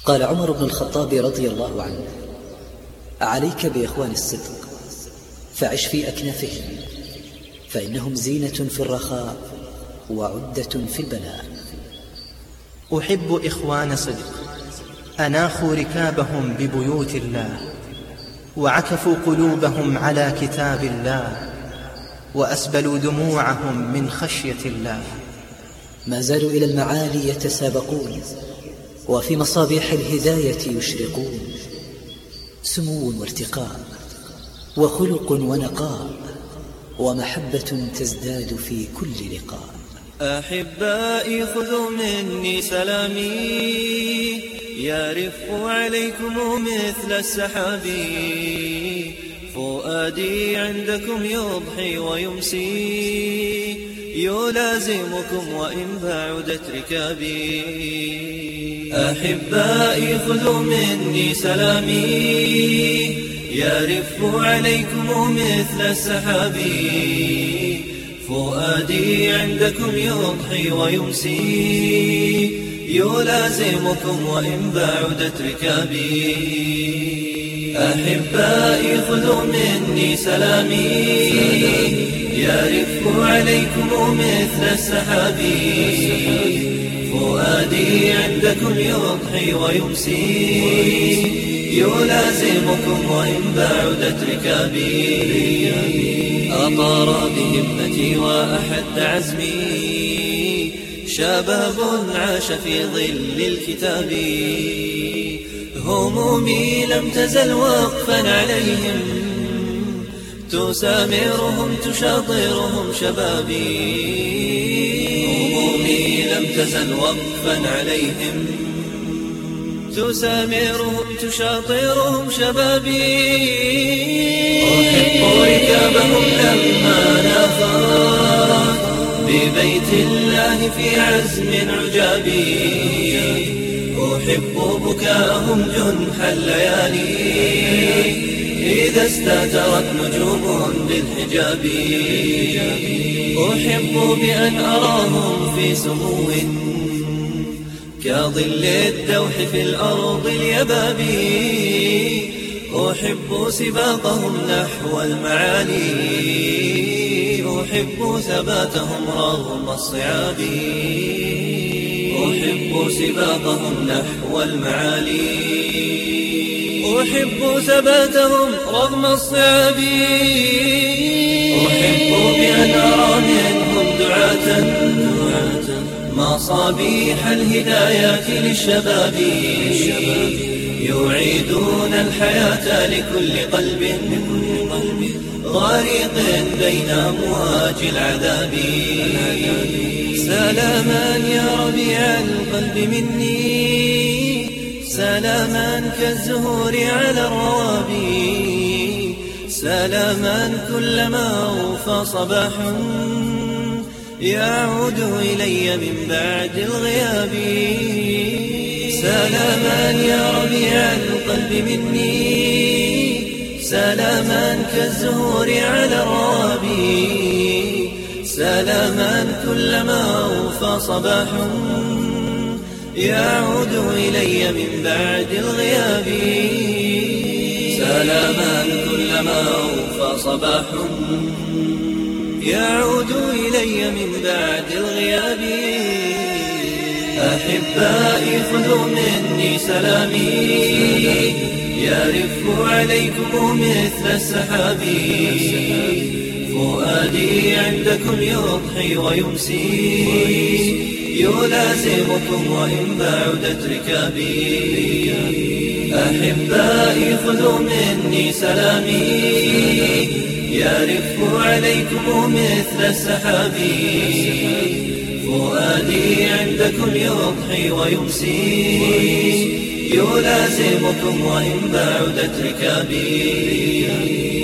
قال عمر بن الخطاب رضي الله عنه: عليك بإخوان الصدق، فعش في أكنافهم، فإنهم زينة في الرخاء وعدة في البلاء. أحب إخوان صدق أناخوا ركابهم ببيوت الله، وعكفوا قلوبهم على كتاب الله، وأسبلوا دموعهم من خشية الله. ما زالوا إلى المعالي يتسابقون، وفي مصابيح الهداية يشرقون. سمو وارتقاء، وخلق ونقاء، ومحبة تزداد في كل لقاء. أحبائي خذوا مني سلامي، يرف عليكم مثل السحاب، فؤادي عندكم يضحي ويمسي، يلازمكم وإن بعدت ركابي. أحبائي خذوا مني سلامي، يرف عليكم مثل السحاب، فؤادي عندكم يضحي ويمسي، يلازمكم وإن بعدت ركابي. أحبائي خذوا مني سلامي، يرف عليكم مثل السحاب، فؤادي عندكم يضحي ويمسي، يلازمكم وإن بعدت ركابي. أطار بهمتي وأحد عزمي، شباب عاش في ظل الكتاب، همومي لم تزل وقفا عليهم، تسامرهم تشاطرهم شبابي. همومي لم تزل وقفا عليهم، تسامرهم تشاطرهم شبابي. أحب ركابهم لما نافوا ببيت الله في عزم عجابي، أحب بكاءهم جنح الليالي إذا استترت نجوم بالحجاب. أحب بأن أراهم في سمو كظل الدوح في الأرض اليبابي، أحب سباقهم نحو المعالي، أحب ثباتهم رغم الصعاب، أحب سباقهم نحو المعالي، أحب ثباتهم رغم الصعاب. أحب بأن أرى منهم دعاة مصابيح الهدايات للشباب، يعيدون الحياة لكل قلب غريق بين أمواج العذاب. سلاما يا ربيع القلب مني، سلاما كالزهور على الروابي، سلاما كلما أوفى صباح يعود إلي من بعد الغياب. سلاما يا ربيع القلب مني، سلاما كالزهور على الروابي، سلاما كلما أوفى صباح يعود إلي من بعد الغياب. سلاما كلما أوفى صباح يعود إلي من بعد الغياب. أحبائي خذوا مني سلامي، يرف عليكم مثل السحاب، فؤادي عندكم يضحي ويمسي، يلازمكم وإن بعدت ركابي. أحبائي خذوا مني سلامي، يرف عليكم مثل السحاب، فؤادي عندكم يضحي ويمسي، يلازمكم وإن بعدت ركابي.